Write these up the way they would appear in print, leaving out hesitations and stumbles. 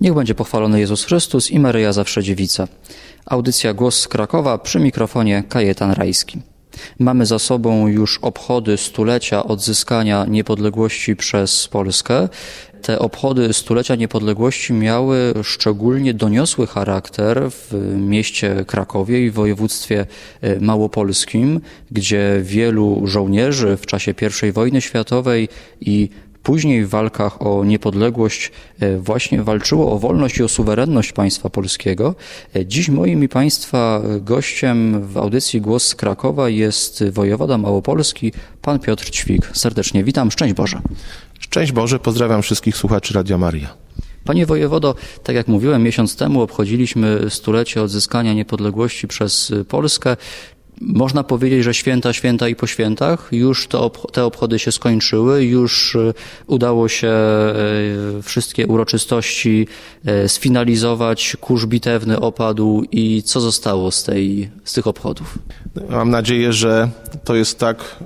Niech będzie pochwalony Jezus Chrystus i Maryja zawsze dziewica. Audycja Głos z Krakowa, przy mikrofonie Kajetan Rajski. Mamy za sobą już obchody stulecia odzyskania niepodległości przez Polskę. Te obchody stulecia niepodległości miały szczególnie doniosły charakter w mieście Krakowie i w województwie małopolskim, gdzie wielu żołnierzy w czasie I wojny światowej i później w walkach o niepodległość właśnie walczyło o wolność i o suwerenność państwa polskiego. Dziś moim i państwa gościem w audycji Głos z Krakowa jest wojewoda małopolski, pan Piotr Ćwik. Serdecznie witam, szczęść Boże. Szczęść Boże, pozdrawiam wszystkich słuchaczy Radia Maryja. Panie wojewodo, tak jak mówiłem, miesiąc temu obchodziliśmy stulecie odzyskania niepodległości przez Polskę. Można powiedzieć, że święta i po świętach. Już te obchody się skończyły, już udało się wszystkie uroczystości sfinalizować, kurz bitewny opadł i co zostało z tych obchodów? Mam nadzieję, że to jest tak,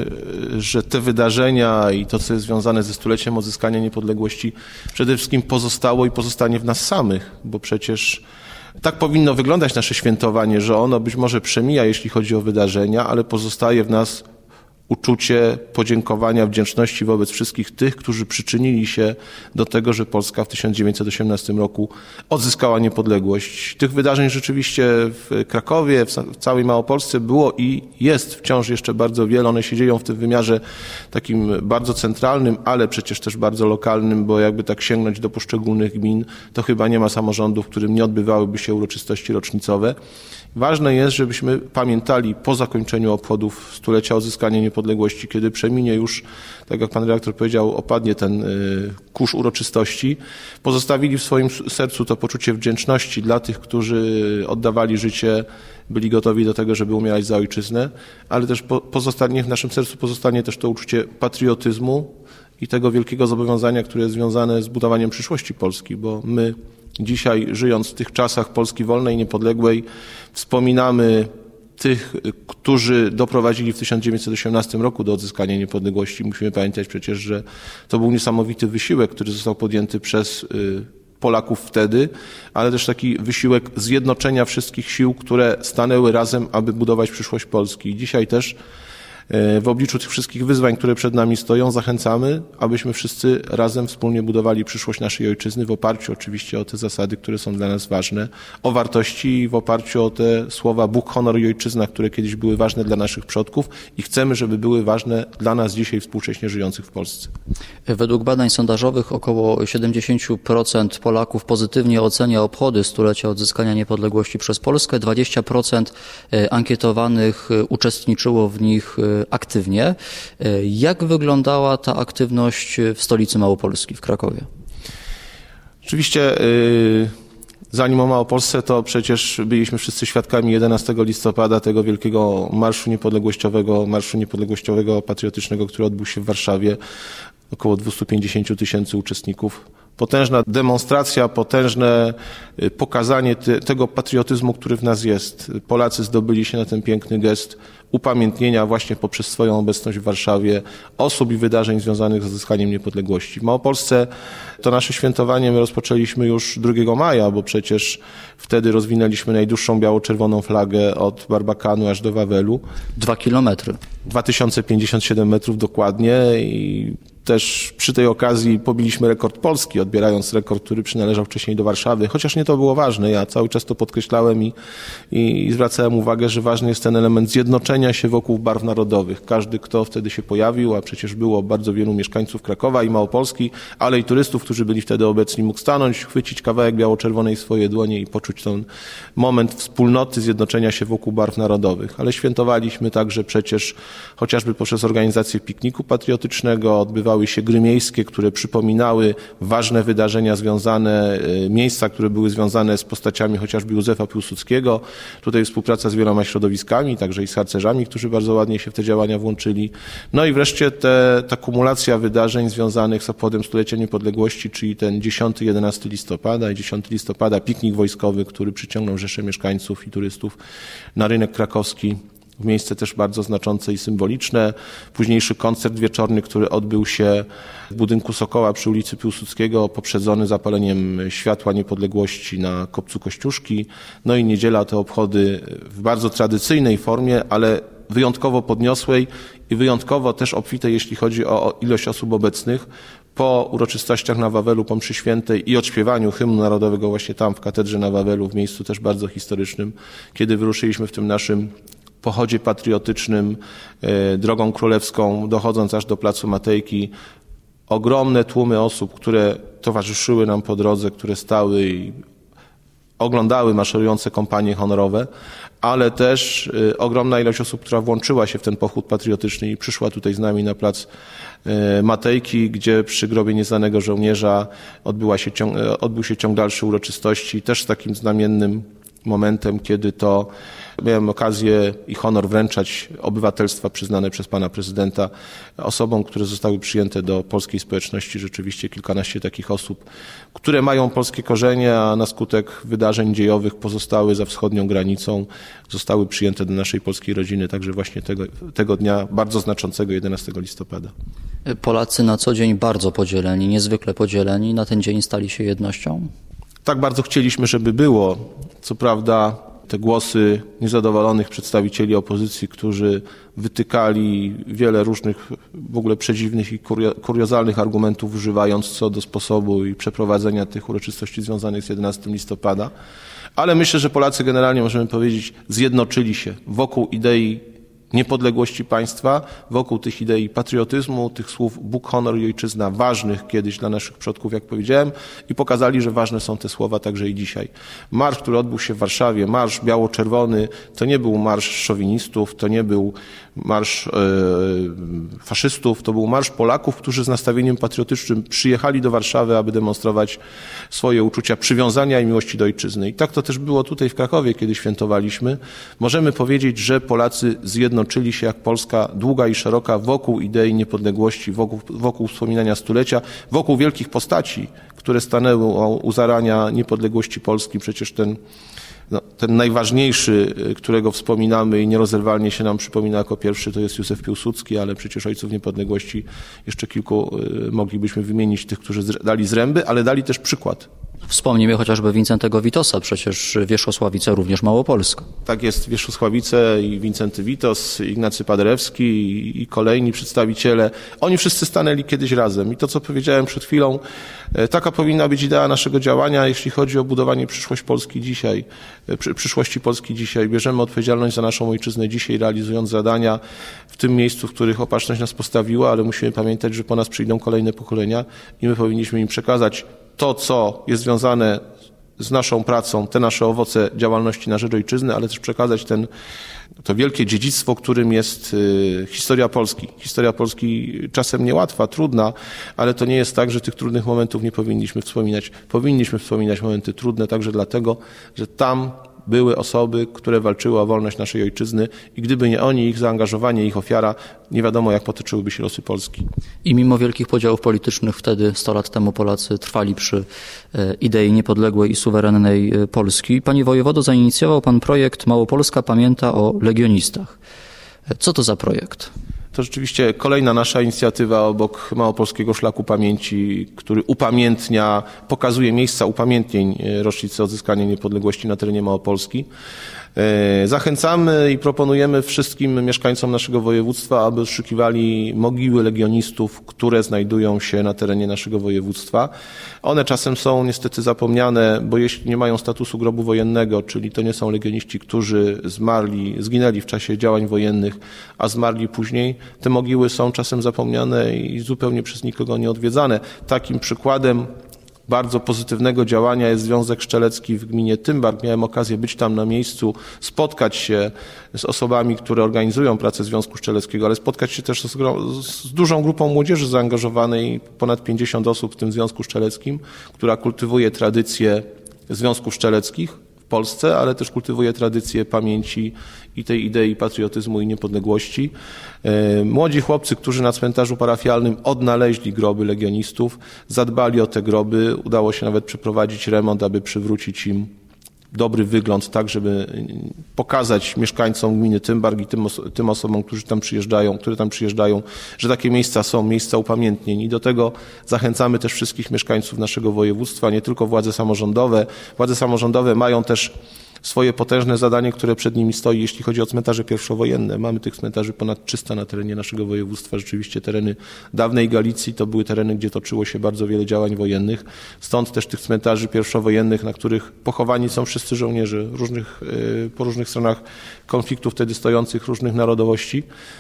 że te wydarzenia i to, co jest związane ze stuleciem odzyskania niepodległości, przede wszystkim pozostało i pozostanie w nas samych, bo przecież tak powinno wyglądać nasze świętowanie, że ono być może przemija, jeśli chodzi o wydarzenia, ale pozostaje w nas uczucie podziękowania, wdzięczności wobec wszystkich tych, którzy przyczynili się do tego, że Polska w 1918 roku odzyskała niepodległość. Tych wydarzeń rzeczywiście w Krakowie, w całej Małopolsce było i jest wciąż jeszcze bardzo wiele. One się dzieją w tym wymiarze takim bardzo centralnym, ale przecież też bardzo lokalnym, bo jakby tak sięgnąć do poszczególnych gmin, to chyba nie ma samorządu, w którym nie odbywałyby się uroczystości rocznicowe. Ważne jest, żebyśmy pamiętali po zakończeniu obchodów stulecia odzyskania niepodległości, kiedy przeminie już, tak jak pan redaktor powiedział, opadnie ten kurz uroczystości, pozostawili w swoim sercu to poczucie wdzięczności dla tych, którzy oddawali życie, byli gotowi do tego, żeby umierać za ojczyznę, ale też w naszym sercu pozostanie też to uczucie patriotyzmu i tego wielkiego zobowiązania, które jest związane z budowaniem przyszłości Polski, bo my dzisiaj, żyjąc w tych czasach Polski wolnej i niepodległej, wspominamy tych, którzy doprowadzili w 1918 roku do odzyskania niepodległości. Musimy pamiętać przecież, że to był niesamowity wysiłek, który został podjęty przez Polaków wtedy, ale też taki wysiłek zjednoczenia wszystkich sił, które stanęły razem, aby budować przyszłość Polski. I dzisiaj też w obliczu tych wszystkich wyzwań, które przed nami stoją, zachęcamy, abyśmy wszyscy razem wspólnie budowali przyszłość naszej ojczyzny w oparciu oczywiście o te zasady, które są dla nas ważne, o wartości i w oparciu o te słowa Bóg, honor i ojczyzna, które kiedyś były ważne dla naszych przodków i chcemy, żeby były ważne dla nas dzisiaj współcześnie żyjących w Polsce. Według badań sondażowych około 70% Polaków pozytywnie ocenia obchody stulecia odzyskania niepodległości przez Polskę, 20% ankietowanych uczestniczyło w nich aktywnie. Jak wyglądała ta aktywność w stolicy Małopolski, w Krakowie? Oczywiście zanim o Małopolsce, to przecież byliśmy wszyscy świadkami 11 listopada tego wielkiego marszu niepodległościowego patriotycznego, który odbył się w Warszawie. Około 250 000 uczestników. Potężna demonstracja, potężne pokazanie tego patriotyzmu, który w nas jest. Polacy zdobyli się na ten piękny gest upamiętnienia właśnie poprzez swoją obecność w Warszawie osób i wydarzeń związanych z odzyskaniem niepodległości. W Małopolsce to nasze świętowanie my rozpoczęliśmy już 2 maja, bo przecież wtedy rozwinęliśmy najdłuższą biało-czerwoną flagę od Barbakanu aż do Wawelu. 2 kilometry. 2057 metrów dokładnie i też przy tej okazji pobiliśmy rekord Polski, odbierając rekord, który przynależał wcześniej do Warszawy, chociaż nie to było ważne. Ja cały czas to podkreślałem i zwracałem uwagę, że ważny jest ten element zjednoczenia się wokół barw narodowych. Każdy, kto wtedy się pojawił, a przecież było bardzo wielu mieszkańców Krakowa i Małopolski, ale i turystów, którzy byli wtedy obecni, mógł stanąć, chwycić kawałek biało-czerwonej w swoje dłonie i poczuć ten moment wspólnoty, zjednoczenia się wokół barw narodowych. Ale świętowaliśmy także przecież chociażby poprzez organizację pikniku patriotycznego, odbywały się gry miejskie, które przypominały ważne wydarzenia związane, miejsca, które były związane z postaciami chociażby Józefa Piłsudskiego. Tutaj współpraca z wieloma środowiskami, także i z harcerzami, którzy bardzo ładnie się w te działania włączyli. No i wreszcie ta kumulacja wydarzeń związanych z obchodem stulecia niepodległości, czyli ten 10-11 listopada i 10 listopada piknik wojskowy, który przyciągnął rzesze mieszkańców i turystów na rynek krakowski miejsce też bardzo znaczące i symboliczne. Późniejszy koncert wieczorny, który odbył się w budynku Sokoła przy ulicy Piłsudskiego, poprzedzony zapaleniem światła niepodległości na Kopcu Kościuszki. No i niedziela to obchody w bardzo tradycyjnej formie, ale wyjątkowo podniosłej i wyjątkowo też obfitej, jeśli chodzi o ilość osób obecnych. Po uroczystościach na Wawelu, po mszy świętej i odśpiewaniu hymnu narodowego właśnie tam w katedrze na Wawelu, w miejscu też bardzo historycznym, kiedy wyruszyliśmy w tym naszym pochodzie patriotycznym drogą królewską, dochodząc aż do Placu Matejki, ogromne tłumy osób, które towarzyszyły nam po drodze, które stały i oglądały maszerujące kompanie honorowe, ale też ogromna ilość osób, która włączyła się w ten pochód patriotyczny i przyszła tutaj z nami na Plac Matejki, gdzie przy grobie nieznanego żołnierza odbył się ciąg dalszy uroczystości, też z takim znamiennym momentem, kiedy to miałem okazję i honor wręczać obywatelstwa przyznane przez pana prezydenta osobom, które zostały przyjęte do polskiej społeczności. Rzeczywiście kilkanaście takich osób, które mają polskie korzenie, a na skutek wydarzeń dziejowych pozostały za wschodnią granicą, zostały przyjęte do naszej polskiej rodziny, także właśnie tego dnia bardzo znaczącego 11 listopada. Polacy na co dzień bardzo podzieleni, niezwykle podzieleni, na ten dzień stali się jednością? Tak bardzo chcieliśmy, żeby było. Co prawda te głosy niezadowolonych przedstawicieli opozycji, którzy wytykali wiele różnych w ogóle przedziwnych i kuriozalnych argumentów, używając co do sposobu i przeprowadzenia tych uroczystości związanych z 11 listopada. Ale myślę, że Polacy generalnie, możemy powiedzieć, zjednoczyli się wokół idei niepodległości państwa, wokół tych idei patriotyzmu, tych słów Bóg, honor i ojczyzna, ważnych kiedyś dla naszych przodków, jak powiedziałem, i pokazali, że ważne są te słowa także i dzisiaj. Marsz, który odbył się w Warszawie, marsz biało-czerwony, to nie był marsz szowinistów, to nie był marsz faszystów, to był marsz Polaków, którzy z nastawieniem patriotycznym przyjechali do Warszawy, aby demonstrować swoje uczucia przywiązania i miłości do ojczyzny. I tak to też było tutaj w Krakowie, kiedy świętowaliśmy. Możemy powiedzieć, że Polacy zjednoczyli się jak Polska długa i szeroka wokół idei niepodległości, wokół wspominania stulecia, wokół wielkich postaci, które stanęły u zarania niepodległości Polski. Przecież ten najważniejszy, którego wspominamy i nierozerwalnie się nam przypomina jako pierwszy, to jest Józef Piłsudski, ale przecież ojców niepodległości jeszcze kilku moglibyśmy wymienić, tych, którzy dali zręby, ale dali też przykład. Wspomnijmy chociażby Wincentego Witosa, przecież Wierzchosławice również Małopolska. Tak jest, Wierzchosławice i Wincenty Witos, Ignacy Paderewski i kolejni przedstawiciele. Oni wszyscy stanęli kiedyś razem i to, co powiedziałem przed chwilą, taka powinna być idea naszego działania, jeśli chodzi o budowanie przyszłości Polski dzisiaj. Bierzemy odpowiedzialność za naszą ojczyznę dzisiaj, realizując zadania w tym miejscu, w których opatrzność nas postawiła, ale musimy pamiętać, że po nas przyjdą kolejne pokolenia i my powinniśmy im przekazać to, co jest związane z naszą pracą, te nasze owoce działalności na rzecz ojczyzny, ale też przekazać to wielkie dziedzictwo, którym jest historia Polski. Historia Polski czasem niełatwa, trudna, ale to nie jest tak, że tych trudnych momentów nie powinniśmy wspominać. Powinniśmy wspominać momenty trudne także dlatego, że tam były osoby, które walczyły o wolność naszej ojczyzny i gdyby nie oni, ich zaangażowanie, ich ofiara, nie wiadomo, jak potoczyłyby się losy Polski. I mimo wielkich podziałów politycznych wtedy, 100 lat temu, Polacy trwali przy idei niepodległej i suwerennej Polski. Panie wojewodo, zainicjował pan projekt Małopolska pamięta o legionistach. Co to za projekt? To rzeczywiście kolejna nasza inicjatywa obok Małopolskiego Szlaku Pamięci, który pokazuje miejsca upamiętnień rocznicy odzyskania niepodległości na terenie Małopolski. Zachęcamy i proponujemy wszystkim mieszkańcom naszego województwa, aby odszukiwali mogiły legionistów, które znajdują się na terenie naszego województwa. One czasem są niestety zapomniane, bo jeśli nie mają statusu grobu wojennego, czyli to nie są legioniści, którzy zginęli w czasie działań wojennych, a zmarli później, te mogiły są czasem zapomniane i zupełnie przez nikogo nie odwiedzane. Takim przykładem bardzo pozytywnego działania jest Związek Strzelecki w gminie Tymbark. Miałem okazję być tam na miejscu, spotkać się z osobami, które organizują pracę Związku Strzeleckiego, ale spotkać się też z dużą grupą młodzieży zaangażowanej, ponad 50 osób w tym Związku Strzeleckim, która kultywuje tradycje Związków Strzeleckich w Polsce, ale też kultywuje tradycję pamięci i tej idei patriotyzmu i niepodległości. Młodzi chłopcy, którzy na cmentarzu parafialnym odnaleźli groby legionistów, zadbali o te groby, udało się nawet przeprowadzić remont, aby przywrócić im dobry wygląd, tak żeby pokazać mieszkańcom gminy Tymbark i tym osobom, które tam przyjeżdżają, że takie miejsca są, miejsca upamiętnień i do tego zachęcamy też wszystkich mieszkańców naszego województwa, nie tylko władze samorządowe. Władze samorządowe mają też swoje potężne zadanie, które przed nimi stoi, jeśli chodzi o cmentarze pierwszowojenne. Mamy tych cmentarzy ponad 300 na terenie naszego województwa. Rzeczywiście tereny dawnej Galicji to były tereny, gdzie toczyło się bardzo wiele działań wojennych. Stąd też tych cmentarzy pierwszowojennych, na których pochowani są wszyscy żołnierze po różnych stronach konfliktów wtedy stojących, różnych narodowości.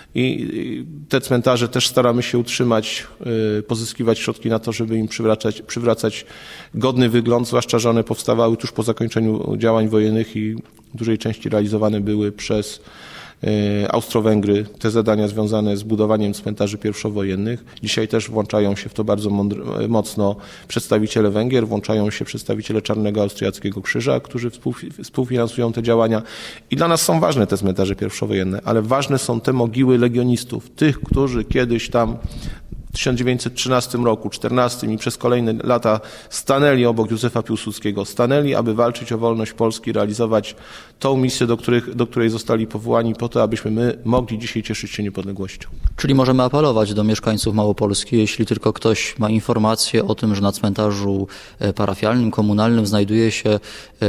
I te cmentarze też staramy się utrzymać, pozyskiwać środki na to, żeby im przywracać godny wygląd, zwłaszcza, że one powstawały tuż po zakończeniu działań wojennych i w dużej części realizowane były przez Austro-Węgry, te zadania związane z budowaniem cmentarzy pierwszowojennych. Dzisiaj też włączają się w to bardzo mocno przedstawiciele Węgier, włączają się przedstawiciele Czarnego Austriackiego Krzyża, którzy współfinansują te działania. I dla nas są ważne te cmentarze pierwszowojenne, ale ważne są te mogiły legionistów, tych, którzy kiedyś tam w 1913 roku, 14 i przez kolejne lata stanęli obok Józefa Piłsudskiego, stanęli, aby walczyć o wolność Polski, realizować tą misję, do której zostali powołani po to, abyśmy my mogli dzisiaj cieszyć się niepodległością. Czyli możemy apelować do mieszkańców Małopolski, jeśli tylko ktoś ma informację o tym, że na cmentarzu parafialnym, komunalnym znajduje się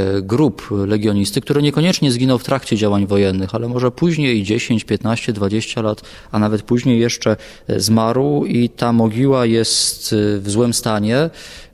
grób legionisty, który niekoniecznie zginął w trakcie działań wojennych, ale może później 10, 15, 20 lat, a nawet później jeszcze zmarł i ta mogiła jest w złym stanie,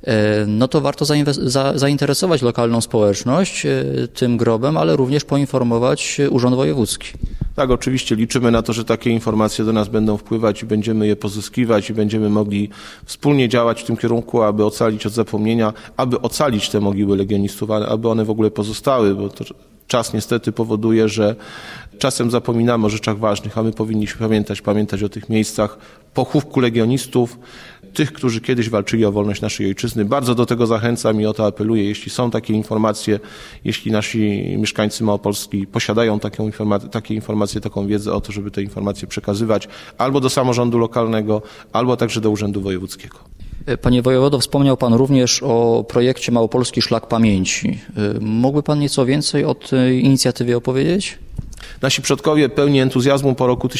no to warto zainteresować lokalną społeczność tym grobem, ale również poinformować Urząd Wojewódzki. Tak, oczywiście liczymy na to, że takie informacje do nas będą wpływać i będziemy je pozyskiwać i będziemy mogli wspólnie działać w tym kierunku, aby ocalić od zapomnienia, aby ocalić te mogiły legionistów, aby one w ogóle pozostały, bo to czas niestety powoduje, że czasem zapominamy o rzeczach ważnych, a my powinniśmy pamiętać o tych miejscach pochówku legionistów, tych, którzy kiedyś walczyli o wolność naszej ojczyzny. Bardzo do tego zachęcam i o to apeluję. Jeśli są takie informacje, jeśli nasi mieszkańcy Małopolski posiadają takie informacje, taką wiedzę o to, żeby te informacje przekazywać albo do samorządu lokalnego, albo także do Urzędu Wojewódzkiego. Panie wojewodo, wspomniał Pan również o projekcie Małopolski Szlak Pamięci. Mógłby Pan nieco więcej o tej inicjatywie opowiedzieć? Nasi przodkowie pełni entuzjazmu po roku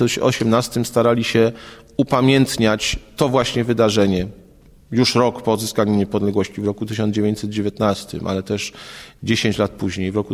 1918 starali się upamiętniać to właśnie wydarzenie. Już rok po odzyskaniu niepodległości, w roku 1919, ale też 10 lat później, w roku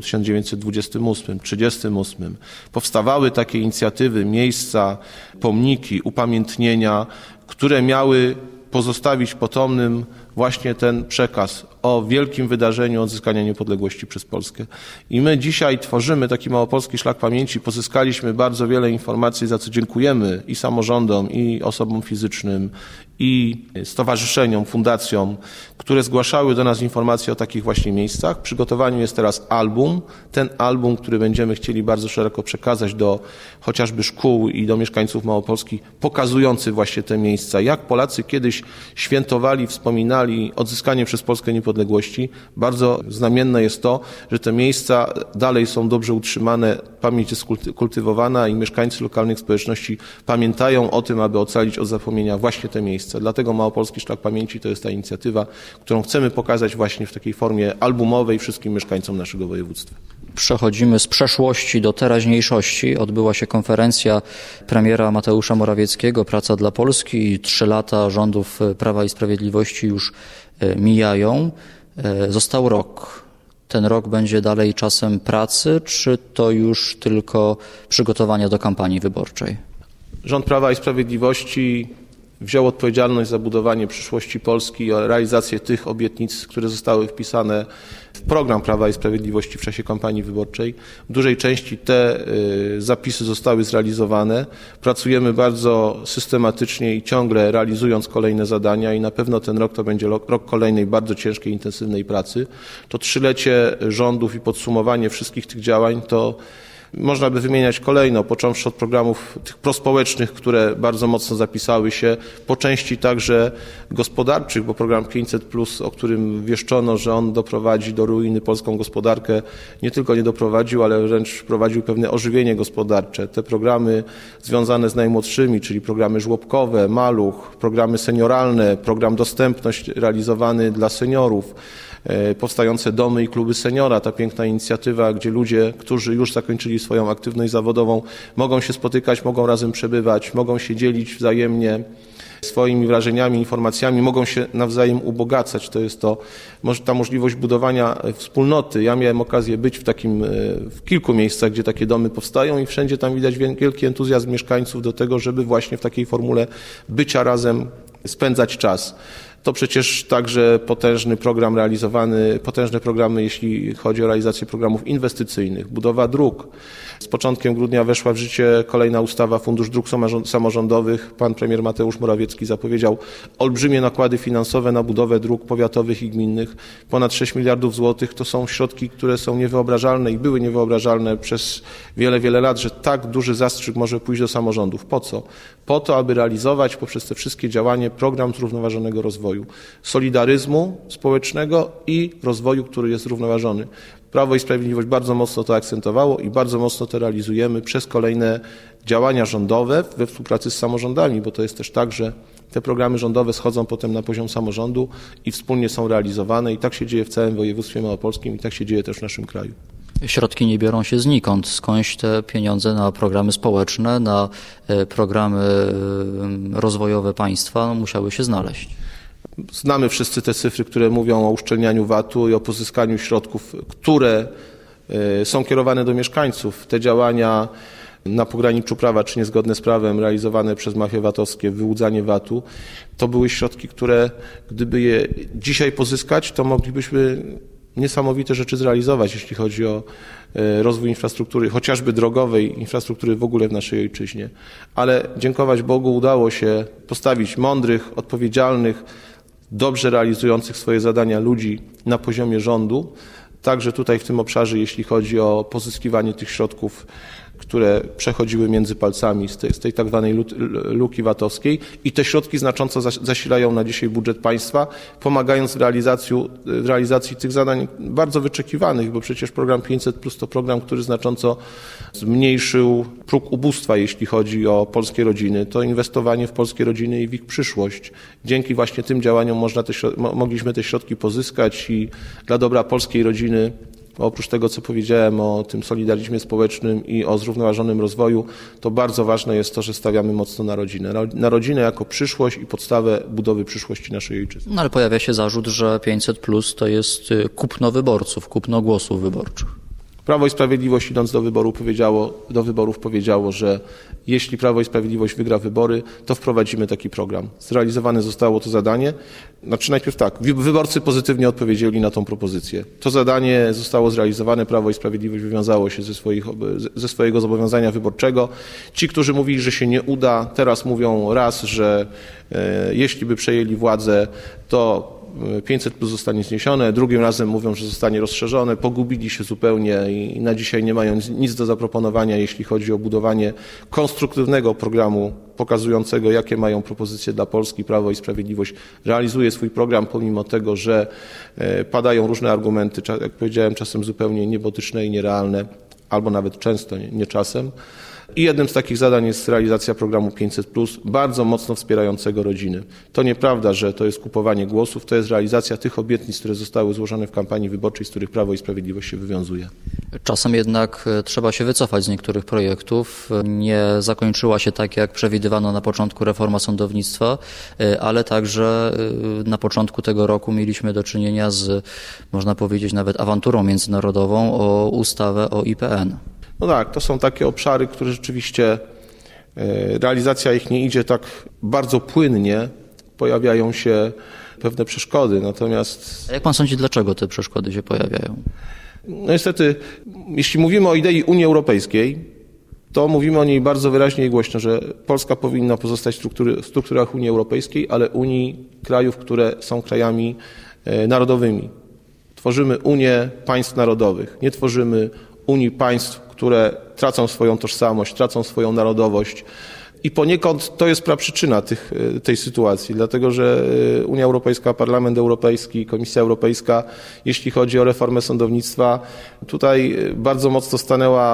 1928, 1938, powstawały takie inicjatywy, miejsca, pomniki, upamiętnienia, które miały pozostawić potomnym właśnie ten przekaz o wielkim wydarzeniu odzyskania niepodległości przez Polskę. I my dzisiaj tworzymy taki Małopolski Szlak Pamięci. Pozyskaliśmy bardzo wiele informacji, za co dziękujemy i samorządom, i osobom fizycznym, i stowarzyszeniom, fundacjom, które zgłaszały do nas informacje o takich właśnie miejscach. W przygotowaniu jest teraz album. Ten album, który będziemy chcieli bardzo szeroko przekazać do chociażby szkół i do mieszkańców Małopolski, pokazujący właśnie te miejsca. Jak Polacy kiedyś świętowali, wspominali odzyskanie przez Polskę niepodległości. Bardzo znamienne jest to, że te miejsca dalej są dobrze utrzymane, pamięć jest kultywowana i mieszkańcy lokalnych społeczności pamiętają o tym, aby ocalić od zapomnienia właśnie te miejsca. Dlatego Małopolski Szlak Pamięci to jest ta inicjatywa, którą chcemy pokazać właśnie w takiej formie albumowej wszystkim mieszkańcom naszego województwa. Przechodzimy z przeszłości do teraźniejszości. Odbyła się konferencja premiera Mateusza Morawieckiego, Praca dla Polski. 3 lata rządów Prawa i Sprawiedliwości już mijają. Został rok. Ten rok będzie dalej czasem pracy, czy to już tylko przygotowania do kampanii wyborczej? Rząd Prawa i Sprawiedliwości wziął odpowiedzialność za budowanie przyszłości Polski i realizację tych obietnic, które zostały wpisane w program Prawa i Sprawiedliwości w czasie kampanii wyborczej. W dużej części te zapisy zostały zrealizowane. Pracujemy bardzo systematycznie i ciągle realizując kolejne zadania i na pewno ten rok to będzie rok kolejnej bardzo ciężkiej, intensywnej pracy. To 3-lecie rządów i podsumowanie wszystkich tych działań to można by wymieniać kolejno, począwszy od programów tych prospołecznych, które bardzo mocno zapisały się, po części także gospodarczych, bo program 500+, o którym wieszczono, że on doprowadzi do ruiny polską gospodarkę, nie tylko nie doprowadził, ale wręcz wprowadził pewne ożywienie gospodarcze. Te programy związane z najmłodszymi, czyli programy żłobkowe, Maluch, programy senioralne, program Dostępność realizowany dla seniorów, powstające domy i kluby seniora, ta piękna inicjatywa, gdzie ludzie, którzy już zakończyli swoją aktywność zawodową, mogą się spotykać, mogą razem przebywać, mogą się dzielić wzajemnie swoimi wrażeniami, informacjami, mogą się nawzajem ubogacać. To jest ta możliwość budowania wspólnoty. Ja miałem okazję być w kilku miejscach, gdzie takie domy powstają i wszędzie tam widać wielki entuzjazm mieszkańców do tego, żeby właśnie w takiej formule bycia razem spędzać czas. To przecież także potężny program realizowany, potężne programy, jeśli chodzi o realizację programów inwestycyjnych, budowa dróg. Z początkiem grudnia weszła w życie kolejna ustawa, Fundusz Dróg Samorządowych. Pan premier Mateusz Morawiecki zapowiedział olbrzymie nakłady finansowe na budowę dróg powiatowych i gminnych. Ponad 6 miliardów złotych to są środki, które są niewyobrażalne i były niewyobrażalne przez wiele lat, że tak duży zastrzyk może pójść do samorządów. Po co? Po to, aby realizować poprzez te wszystkie działania program zrównoważonego rozwoju, solidaryzmu społecznego i rozwoju, który jest zrównoważony. Prawo i Sprawiedliwość bardzo mocno to akcentowało i bardzo mocno to realizujemy przez kolejne działania rządowe we współpracy z samorządami, bo to jest też tak, że te programy rządowe schodzą potem na poziom samorządu i wspólnie są realizowane i tak się dzieje w całym województwie małopolskim i tak się dzieje też w naszym kraju. Środki nie biorą się znikąd. Skądś te pieniądze na programy społeczne, na programy rozwojowe państwa musiały się znaleźć. Znamy wszyscy te cyfry, które mówią o uszczelnianiu VAT-u i o pozyskaniu środków, które są kierowane do mieszkańców. Te działania na pograniczu prawa czy niezgodne z prawem realizowane przez mafie VAT-owskie, wyłudzanie VAT-u, to były środki, które gdyby je dzisiaj pozyskać, to moglibyśmy niesamowite rzeczy zrealizować, jeśli chodzi o rozwój infrastruktury, chociażby drogowej, infrastruktury w ogóle w naszej ojczyźnie. Ale dziękować Bogu udało się postawić mądrych, odpowiedzialnych, dobrze realizujących swoje zadania ludzi na poziomie rządu. Także tutaj w tym obszarze, jeśli chodzi o pozyskiwanie tych środków, które przechodziły między palcami z tej tak zwanej luki VAT-owskiej i te środki znacząco zasilają na dzisiaj budżet państwa, pomagając w realizacji tych zadań bardzo wyczekiwanych, bo przecież program 500+ to program, który znacząco zmniejszył próg ubóstwa, jeśli chodzi o polskie rodziny. To inwestowanie w polskie rodziny i w ich przyszłość. Dzięki właśnie tym działaniom mogliśmy te środki pozyskać i dla dobra polskiej rodziny, oprócz tego, co powiedziałem o tym solidaryzmie społecznym i o zrównoważonym rozwoju, to bardzo ważne jest to, że stawiamy mocno na rodzinę. Na rodzinę jako przyszłość i podstawę budowy przyszłości naszej ojczyzny. No ale pojawia się zarzut, że 500+ to jest kupno wyborców, kupno głosów wyborczych. Prawo i Sprawiedliwość idąc do wyborów powiedziało, że jeśli Prawo i Sprawiedliwość wygra wybory, to wprowadzimy taki program. Zrealizowane zostało to zadanie. Najpierw tak, wyborcy pozytywnie odpowiedzieli na tą propozycję. To zadanie zostało zrealizowane, Prawo i Sprawiedliwość wywiązało się ze swojego zobowiązania wyborczego. Ci, którzy mówili, że się nie uda, teraz mówią raz, że jeśli by przejęli władzę, to 500+ zostanie zniesione, drugim razem mówią, że zostanie rozszerzone, pogubili się zupełnie i na dzisiaj nie mają nic do zaproponowania, jeśli chodzi o budowanie konstruktywnego programu pokazującego, jakie mają propozycje dla Polski. Prawo i Sprawiedliwość realizuje swój program, pomimo tego, że padają różne argumenty, jak powiedziałem, czasem zupełnie niebotyczne i nierealne, albo nawet często, nie czasem. I jednym z takich zadań jest realizacja programu 500+, bardzo mocno wspierającego rodziny. To nieprawda, że to jest kupowanie głosów, to jest realizacja tych obietnic, które zostały złożone w kampanii wyborczej, z których Prawo i Sprawiedliwość się wywiązuje. Czasem jednak trzeba się wycofać z niektórych projektów. Nie zakończyła się tak, jak przewidywano na początku reforma sądownictwa, ale także na początku tego roku mieliśmy do czynienia z, można powiedzieć, nawet awanturą międzynarodową o ustawę o IPN. No tak, to są takie obszary, które rzeczywiście realizacja ich nie idzie tak bardzo płynnie, pojawiają się pewne przeszkody, natomiast... A jak pan sądzi, dlaczego te przeszkody się pojawiają? No niestety, jeśli mówimy o idei Unii Europejskiej, to mówimy o niej bardzo wyraźnie i głośno, że Polska powinna pozostać w strukturach Unii Europejskiej, ale Unii krajów, które są krajami narodowymi. Tworzymy Unię państw narodowych, nie tworzymy Unii państw, które tracą swoją tożsamość, tracą swoją narodowość. I poniekąd to jest praprzyczyna tej sytuacji, dlatego że Unia Europejska, Parlament Europejski, Komisja Europejska, jeśli chodzi o reformę sądownictwa, tutaj bardzo mocno stanęła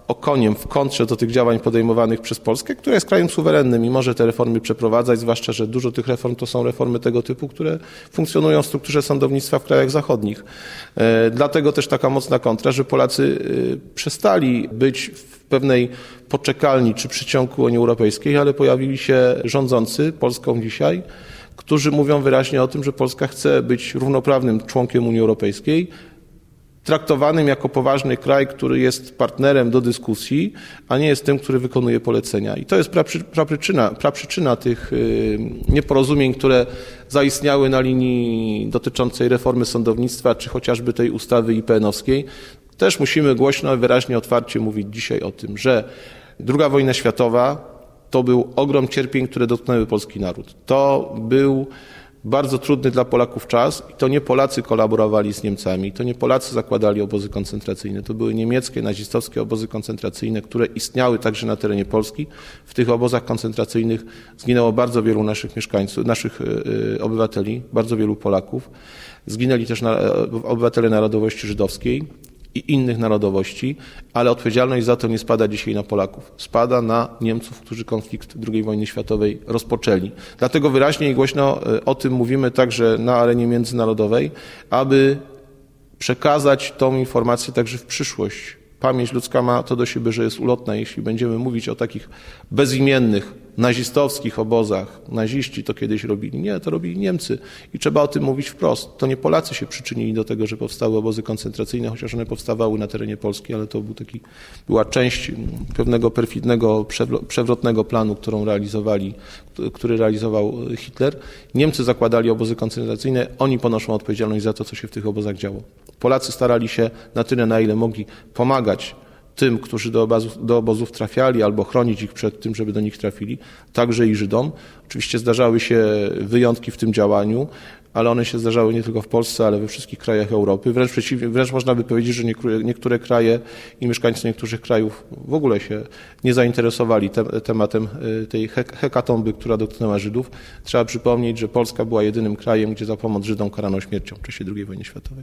okoniem w kontrze do tych działań podejmowanych przez Polskę, która jest krajem suwerennym i może te reformy przeprowadzać, zwłaszcza, że dużo tych reform to są reformy tego typu, które funkcjonują w strukturze sądownictwa w krajach zachodnich. Dlatego też taka mocna kontra, że Polacy przestali być w pewnej poczekalni czy przyciągu Unii Europejskiej, ale pojawili się rządzący Polską dzisiaj, którzy mówią wyraźnie o tym, że Polska chce być równoprawnym członkiem Unii Europejskiej, traktowanym jako poważny kraj, który jest partnerem do dyskusji, a nie jest tym, który wykonuje polecenia. I to jest praprzyczyna tych nieporozumień, które zaistniały na linii dotyczącej reformy sądownictwa, czy chociażby tej ustawy IPN-owskiej. Też musimy głośno i wyraźnie, otwarcie mówić dzisiaj o tym, że II wojna światowa to był ogrom cierpień, które dotknęły polski naród. To był bardzo trudny dla Polaków czas i to nie Polacy kolaborowali z Niemcami, to nie Polacy zakładali obozy koncentracyjne, to były niemieckie, nazistowskie obozy koncentracyjne, które istniały także na terenie Polski. W tych obozach koncentracyjnych zginęło bardzo wielu naszych mieszkańców, naszych obywateli, bardzo wielu Polaków. Zginęli też obywatele narodowości żydowskiej i innych narodowości, ale odpowiedzialność za to nie spada dzisiaj na Polaków. Spada na Niemców, którzy konflikt II wojny światowej rozpoczęli. Dlatego wyraźnie i głośno o tym mówimy także na arenie międzynarodowej, aby przekazać tą informację także w przyszłość. Pamięć ludzka ma to do siebie, że jest ulotna. Jeśli będziemy mówić o takich bezimiennych, nazistowskich obozach, naziści to kiedyś robili. Nie, to robili Niemcy i trzeba o tym mówić wprost. To nie Polacy się przyczynili do tego, że powstały obozy koncentracyjne, chociaż one powstawały na terenie Polski, ale to była część pewnego perfidnego, przewrotnego planu, który realizował Hitler. Niemcy zakładali obozy koncentracyjne, oni ponoszą odpowiedzialność za to, co się w tych obozach działo. Polacy starali się na tyle, na ile mogli pomagać tym, którzy do obozów trafiali, albo chronić ich przed tym, żeby do nich trafili, także i Żydom. Oczywiście zdarzały się wyjątki w tym działaniu, ale one się zdarzały nie tylko w Polsce, ale we wszystkich krajach Europy. Wręcz przeciwnie, wręcz można by powiedzieć, że niektóre kraje i mieszkańcy niektórych krajów w ogóle się nie zainteresowali tematem tej hekatomby, która dotknęła Żydów. Trzeba przypomnieć, że Polska była jedynym krajem, gdzie za pomoc Żydom karano śmiercią w czasie II wojny światowej.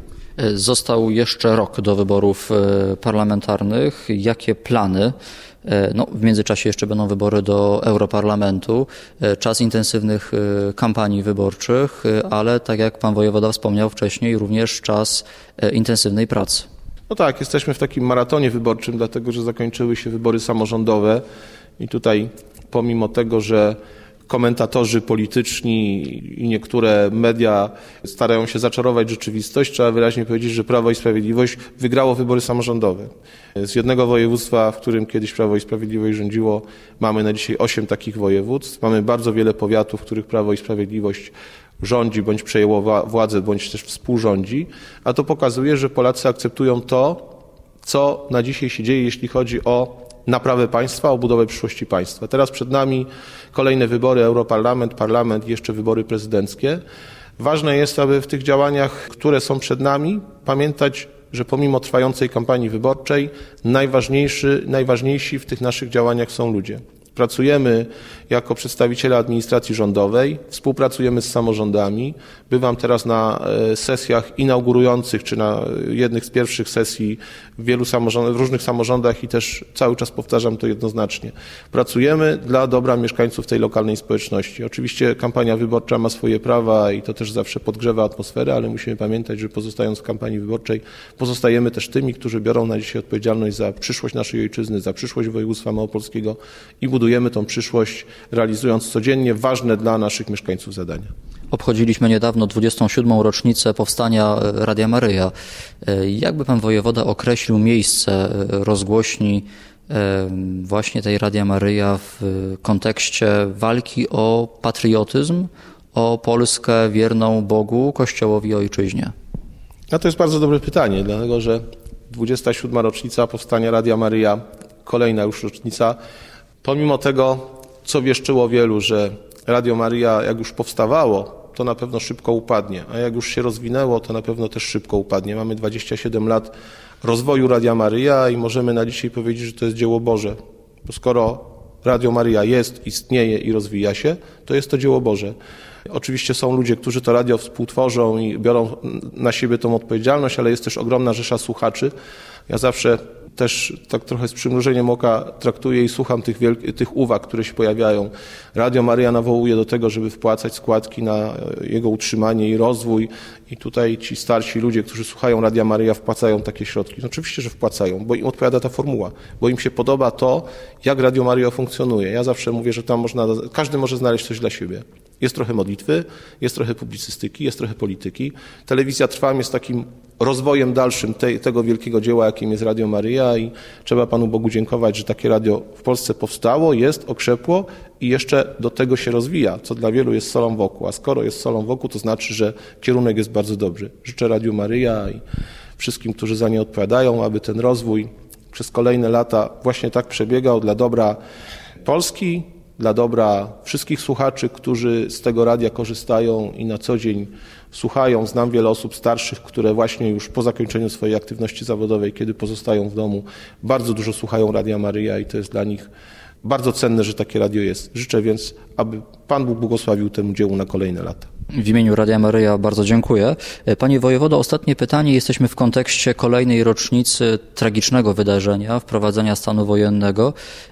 Został jeszcze rok do wyborów parlamentarnych. Jakie plany? W międzyczasie jeszcze będą wybory do Europarlamentu, czas intensywnych kampanii wyborczych, ale tak jak pan wojewoda wspomniał wcześniej, również czas intensywnej pracy. No tak, jesteśmy w takim maratonie wyborczym, dlatego że zakończyły się wybory samorządowe i tutaj pomimo tego, że komentatorzy polityczni i niektóre media starają się zaczarować rzeczywistość, trzeba wyraźnie powiedzieć, że Prawo i Sprawiedliwość wygrało wybory samorządowe. Z jednego województwa, w którym kiedyś Prawo i Sprawiedliwość rządziło, mamy na dzisiaj 8 takich województw. Mamy bardzo wiele powiatów, w których Prawo i Sprawiedliwość rządzi, bądź przejęło władzę, bądź też współrządzi, a to pokazuje, że Polacy akceptują to, co na dzisiaj się dzieje, jeśli chodzi o naprawę państwa, o budowę przyszłości państwa. Teraz przed nami kolejne wybory, Europarlament, Parlament i jeszcze wybory prezydenckie. Ważne jest, aby w tych działaniach, które są przed nami, pamiętać, że pomimo trwającej kampanii wyborczej najważniejsi w tych naszych działaniach są ludzie. Pracujemy jako przedstawiciele administracji rządowej, współpracujemy z samorządami. Bywam teraz na sesjach inaugurujących, czy na jednych z pierwszych sesji w różnych samorządach i też cały czas powtarzam to jednoznacznie. Pracujemy dla dobra mieszkańców tej lokalnej społeczności. Oczywiście kampania wyborcza ma swoje prawa i to też zawsze podgrzewa atmosferę, ale musimy pamiętać, że pozostając w kampanii wyborczej, pozostajemy też tymi, którzy biorą na dzisiaj odpowiedzialność za przyszłość naszej ojczyzny, za przyszłość województwa małopolskiego i budujemy tą przyszłość, realizując codziennie ważne dla naszych mieszkańców zadania. Obchodziliśmy niedawno 27. rocznicę powstania Radia Maryja. Jakby pan wojewoda określił miejsce rozgłośni właśnie tej Radia Maryja w kontekście walki o patriotyzm, o Polskę wierną Bogu, Kościołowi i ojczyźnie? No to jest bardzo dobre pytanie, dlatego że 27. rocznica powstania Radia Maryja, kolejna już rocznica, pomimo tego, co wieszczyło wielu, że Radio Maryja jak już powstawało, to na pewno szybko upadnie, a jak już się rozwinęło, to na pewno też szybko upadnie. Mamy 27 lat rozwoju Radia Maryja i możemy na dzisiaj powiedzieć, że to jest dzieło Boże. Bo skoro Radio Maryja jest, istnieje i rozwija się, to jest to dzieło Boże. Oczywiście są ludzie, którzy to radio współtworzą i biorą na siebie tą odpowiedzialność, ale jest też ogromna rzesza słuchaczy. Ja zawsze też tak trochę z przymrużeniem oka traktuję i słucham tych uwag, które się pojawiają. Radio Maryja nawołuje do tego, żeby wpłacać składki na jego utrzymanie i rozwój i tutaj ci starsi ludzie, którzy słuchają Radia Maryja, wpłacają takie środki. No oczywiście, że wpłacają, bo im odpowiada ta formuła, bo im się podoba to, jak Radio Maryja funkcjonuje. Ja zawsze mówię, że tam każdy może znaleźć coś dla siebie. Jest trochę modlitwy, jest trochę publicystyki, jest trochę polityki. Telewizja Trwam jest takim rozwojem dalszym tego wielkiego dzieła, jakim jest Radio Maryja i trzeba Panu Bogu dziękować, że takie radio w Polsce powstało, jest, okrzepło i jeszcze do tego się rozwija, co dla wielu jest solą wokół. A skoro jest solą wokół, to znaczy, że kierunek jest bardzo dobry. Życzę Radiu Maryja i wszystkim, którzy za nie odpowiadają, aby ten rozwój przez kolejne lata właśnie tak przebiegał dla dobra Polski, dla dobra wszystkich słuchaczy, którzy z tego radia korzystają i na co dzień słuchają. Znam wiele osób starszych, które właśnie już po zakończeniu swojej aktywności zawodowej, kiedy pozostają w domu, bardzo dużo słuchają Radia Maryja i to jest dla nich bardzo cenne, że takie radio jest. Życzę więc, aby Pan Bóg błogosławił temu dziełu na kolejne lata. W imieniu Radia Maryja bardzo dziękuję. Panie wojewodo, ostatnie pytanie. Jesteśmy w kontekście kolejnej rocznicy tragicznego wydarzenia, wprowadzenia stanu wojennego.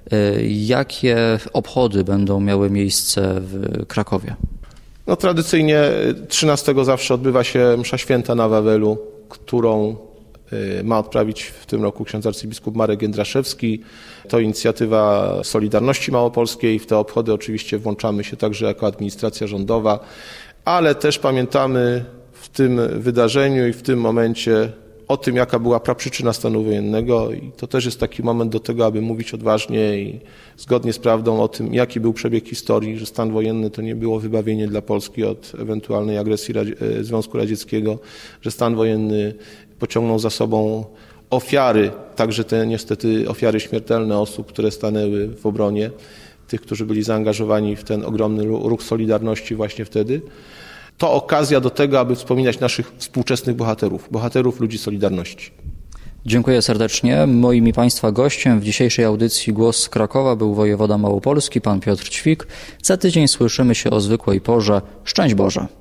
Jakie obchody będą miały miejsce w Krakowie? No, tradycyjnie 13 zawsze odbywa się msza święta na Wawelu, którą ma odprawić w tym roku ksiądz arcybiskup Marek Jędraszewski. To inicjatywa Solidarności Małopolskiej. W te obchody oczywiście włączamy się także jako administracja rządowa, ale też pamiętamy w tym wydarzeniu i w tym momencie o tym, jaka była praprzyczyna stanu wojennego i to też jest taki moment do tego, aby mówić odważnie i zgodnie z prawdą o tym, jaki był przebieg historii, że stan wojenny to nie było wybawienie dla Polski od ewentualnej agresji Związku Radzieckiego, że stan wojenny pociągnął za sobą ofiary, także te niestety ofiary śmiertelne osób, które stanęły w obronie tych, którzy byli zaangażowani w ten ogromny ruch Solidarności właśnie wtedy. To okazja do tego, aby wspominać naszych współczesnych bohaterów ludzi Solidarności. Dziękuję serdecznie. Moim i Państwa gościem w dzisiejszej audycji Głos z Krakowa był wojewoda małopolski, pan Piotr Ćwik. Za tydzień słyszymy się o zwykłej porze. Szczęść Boże.